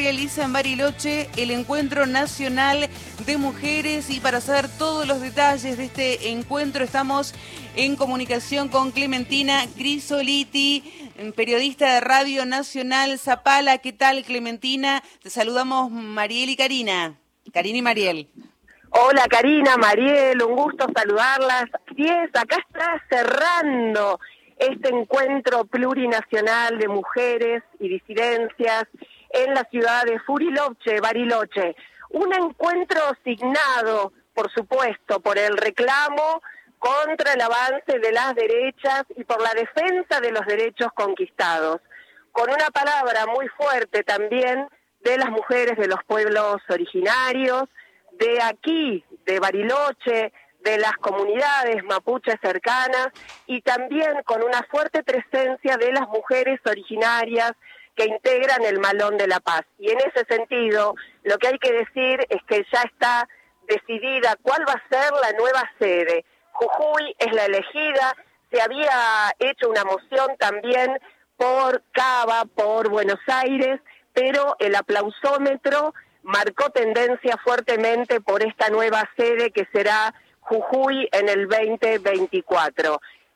realiza en Bariloche el Encuentro Nacional de Mujeres, y para saber todos los detalles de este encuentro estamos en comunicación con Clementina Crisoliti, periodista de Radio Nacional Zapala. ¿Qué tal, Clementina? Te saludamos Mariel y Karina. Karina y Mariel. Hola Karina, Mariel, un gusto saludarlas. Sí, acá está cerrando este encuentro plurinacional de mujeres y disidencias en la ciudad de Bariloche. Un encuentro signado, por supuesto, por el reclamo contra el avance de las derechas y por la defensa de los derechos conquistados, con una palabra muy fuerte también de las mujeres de los pueblos originarios, de aquí, de Bariloche, de las comunidades mapuches cercanas, y también con una fuerte presencia de las mujeres originarias que integran el Malón de la Paz. Y en ese sentido, lo que hay que decir es que ya está decidida cuál va a ser la nueva sede. Jujuy es la elegida, se había hecho una moción también por Cava, por Buenos Aires, pero el aplausómetro marcó tendencia fuertemente por esta nueva sede que será Jujuy en el 2024.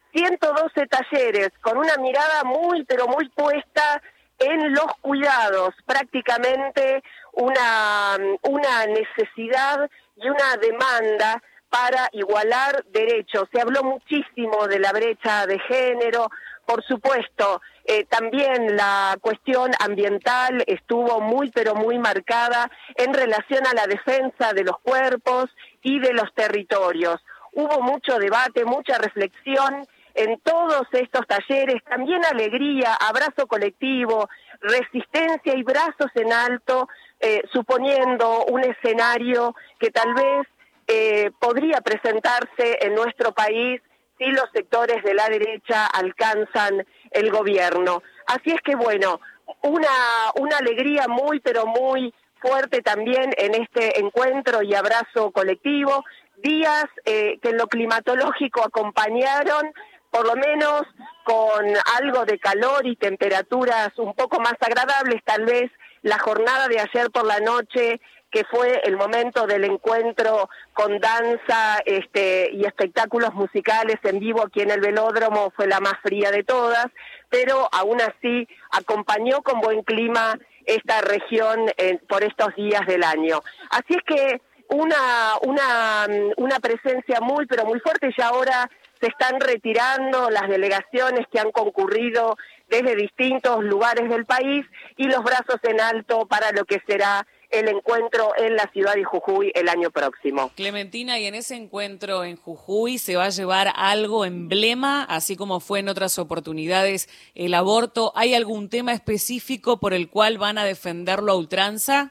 112 talleres con una mirada muy, pero muy puesta en los cuidados, prácticamente una necesidad y una demanda para igualar derechos. Se habló muchísimo de la brecha de género, por supuesto, también la cuestión ambiental estuvo muy pero muy marcada en relación a la defensa de los cuerpos y de los territorios. Hubo mucho debate, mucha reflexión en todos estos talleres, también alegría, abrazo colectivo, resistencia y brazos en alto, suponiendo un escenario que tal vez podría presentarse en nuestro país si los sectores de la derecha alcanzan el gobierno. Así es que bueno, una alegría muy pero muy fuerte también en este encuentro y abrazo colectivo, días que en lo climatológico acompañaron, por lo menos con algo de calor y temperaturas un poco más agradables, tal vez la jornada de ayer por la noche, que fue el momento del encuentro con danza y espectáculos musicales en vivo aquí en el Velódromo, fue la más fría de todas, pero aún así acompañó con buen clima esta región por estos días del año. Así es que una presencia muy, pero muy fuerte, y ahora se están retirando las delegaciones que han concurrido desde distintos lugares del país y los brazos en alto para lo que será el encuentro en la ciudad de Jujuy el año próximo. Clementina, ¿y en ese encuentro en Jujuy se va a llevar algo emblema, así como fue en otras oportunidades el aborto? ¿Hay algún tema específico por el cual van a defenderlo a ultranza?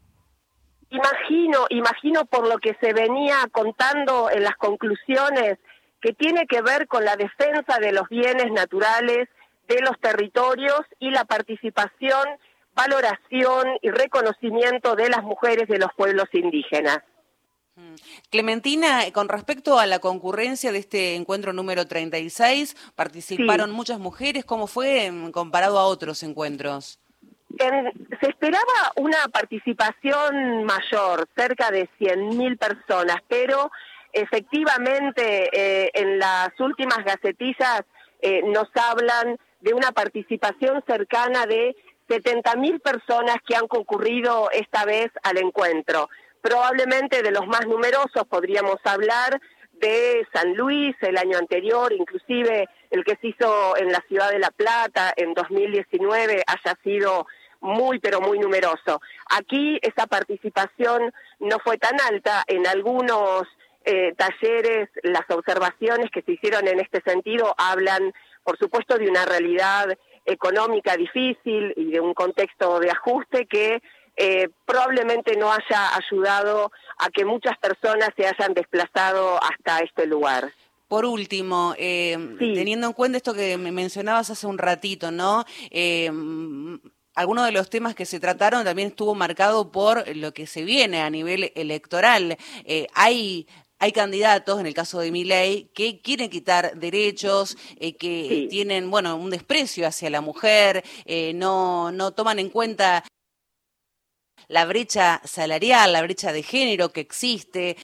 Imagino por lo que se venía contando en las conclusiones, que tiene que ver con la defensa de los bienes naturales, de los territorios y la participación, valoración y reconocimiento de las mujeres de los pueblos indígenas. Clementina, con respecto a la concurrencia de este encuentro número 36, participaron muchas mujeres. ¿Cómo fue comparado a otros encuentros? Se esperaba una participación mayor, cerca de 100.000 personas, pero efectivamente en las últimas gacetillas nos hablan de una participación cercana de 70.000 personas que han concurrido esta vez al encuentro. Probablemente de los más numerosos podríamos hablar de San Luis el año anterior, inclusive el que se hizo en la ciudad de La Plata en 2019 haya sido muy pero muy numeroso. Aquí esa participación no fue tan alta. En algunos talleres las observaciones que se hicieron en este sentido hablan, por supuesto, de una realidad económica difícil y de un contexto de ajuste que probablemente no haya ayudado a que muchas personas se hayan desplazado hasta este lugar. Por último, teniendo en cuenta esto que me mencionabas hace un ratito, ¿no? Algunos de los temas que se trataron también estuvo marcado por lo que se viene a nivel electoral. Hay candidatos, en el caso de Milei, que quieren quitar derechos, que tienen, un desprecio hacia la mujer, no toman en cuenta la brecha salarial, la brecha de género que existe.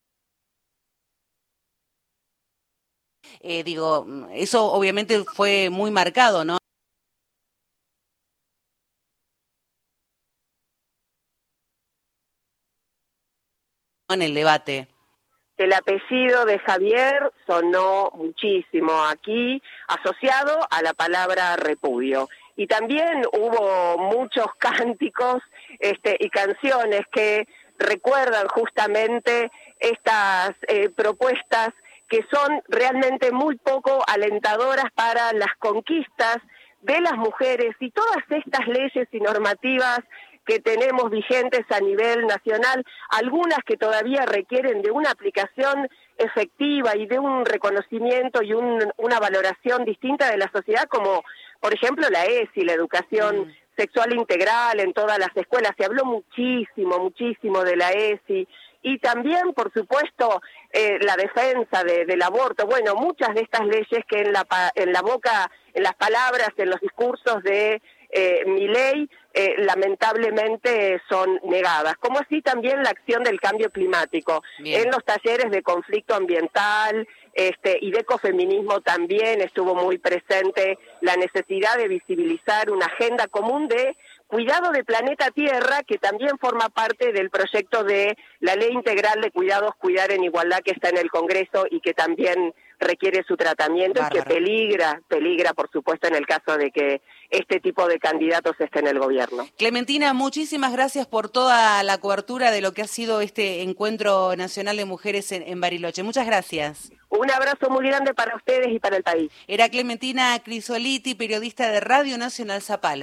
Eso obviamente fue muy marcado, ¿no? En el debate. El apellido de Javier sonó muchísimo aquí, asociado a la palabra repudio. Y también hubo muchos cánticos y canciones que recuerdan justamente estas propuestas que son realmente muy poco alentadoras para las conquistas de las mujeres y todas estas leyes y normativas que tenemos vigentes a nivel nacional, algunas que todavía requieren de una aplicación efectiva y de un reconocimiento y una valoración distinta de la sociedad, como por ejemplo la ESI, la educación sexual integral en todas las escuelas. Se habló muchísimo de la ESI, y también, por supuesto, la defensa del aborto. Bueno, muchas de estas leyes que en la boca, en las palabras, en los discursos de Milei, lamentablemente son negadas, como así también la acción del cambio climático. Bien. En los talleres de conflicto ambiental y de ecofeminismo también estuvo muy presente la necesidad de visibilizar una agenda común de cuidado de planeta Tierra, que también forma parte del proyecto de la Ley Integral de Cuidados, Cuidar en Igualdad, que está en el Congreso y que también requiere su tratamiento. Bárbaro. Y que peligra, por supuesto, en el caso de que este tipo de candidatos esté en el gobierno. Clementina, muchísimas gracias por toda la cobertura de lo que ha sido este Encuentro Nacional de Mujeres en Bariloche. Muchas gracias. Un abrazo muy grande para ustedes y para el país. Era Clementina Crisoliti, periodista de Radio Nacional Zapala.